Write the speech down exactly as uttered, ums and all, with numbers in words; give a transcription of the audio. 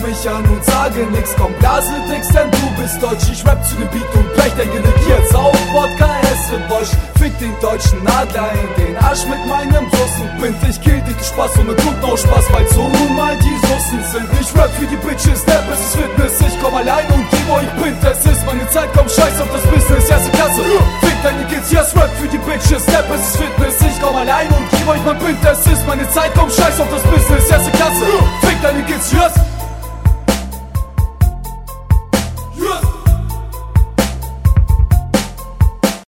mich an und sage nix, komm blase nix, denn du bist Deutsch. Ich rap zu dem Beat und gleich dein Genick jetzt auf Wodka, esse Bosch. Fick den deutschen Adler in den Arsch mit meinem Russenbind. Ich kill dich, du Spaß und mir tut noch Spaß, weil so nun mal die Russen sind. Ich rap für die Bitches, der Biss ist Fitness. Ich komm allein und geb euch Bind, es ist meine Zeit, komm scheiß auf das Business, erste Klasse. Fick deine Kids, yes, rap für die Bitches, der Biss ist Fitness. Ich komm allein und geb euch mein Bind, es ist meine Zeit, komm scheiß auf das Business, erste Klasse. Fick deine Kids, yes.